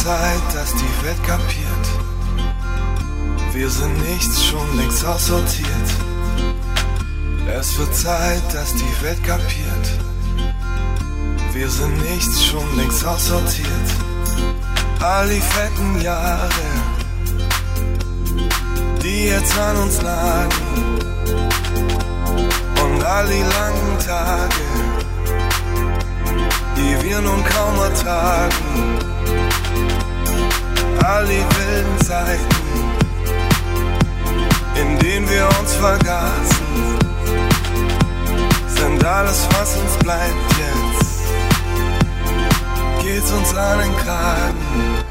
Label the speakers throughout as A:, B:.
A: Zeit, dass die Welt kapiert. Wir sind nichts, schon längst aussortiert. Es wird Zeit, dass die Welt kapiert. Wir sind nichts, schon längst aussortiert. All die fetten Jahre, die jetzt an uns nagen, und all die langen Tage, die wir nun kaum ertragen. All die wilden Zeiten, in denen wir uns vergaßen, sind alles, was uns bleibt jetzt. Geht's uns an den Kragen.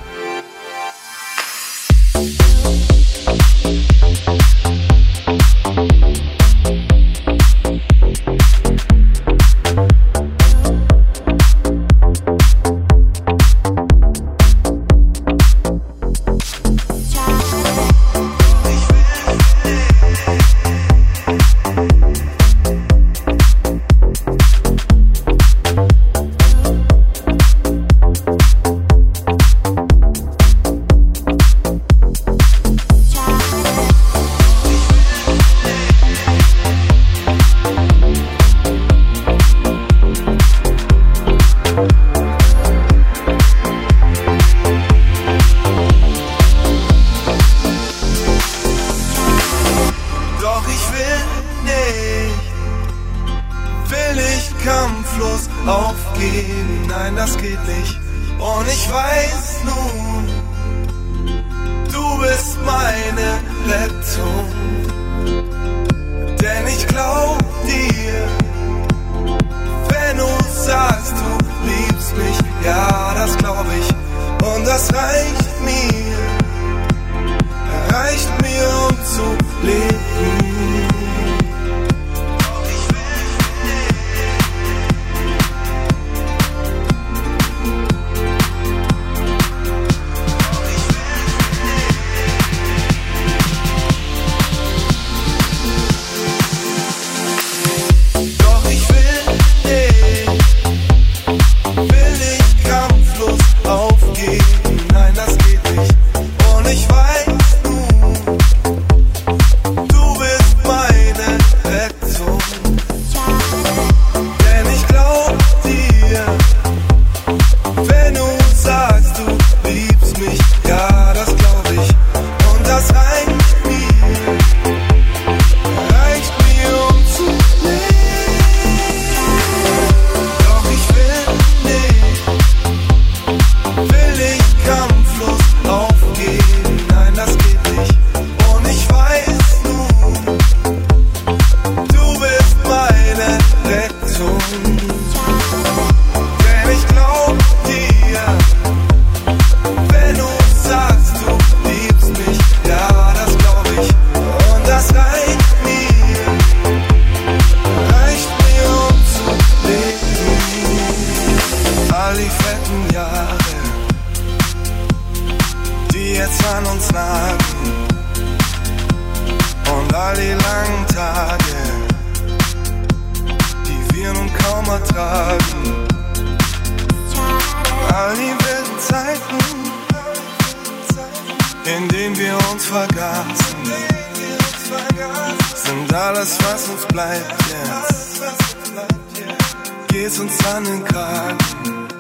A: Kampflos aufgeben, nein, das geht nicht. Und ich weiß nun, du bist meine Rettung. Denn ich glaub dir, wenn du sagst, du liebst mich, ja, das glaub ich. Und das reicht mir um zu leben. An uns nagen und all die langen Tage, die wir nun kaum ertragen. All die wilden Zeiten, in denen wir uns vergaßen, sind alles, was uns bleibt jetzt. Geht's uns an den Kragen.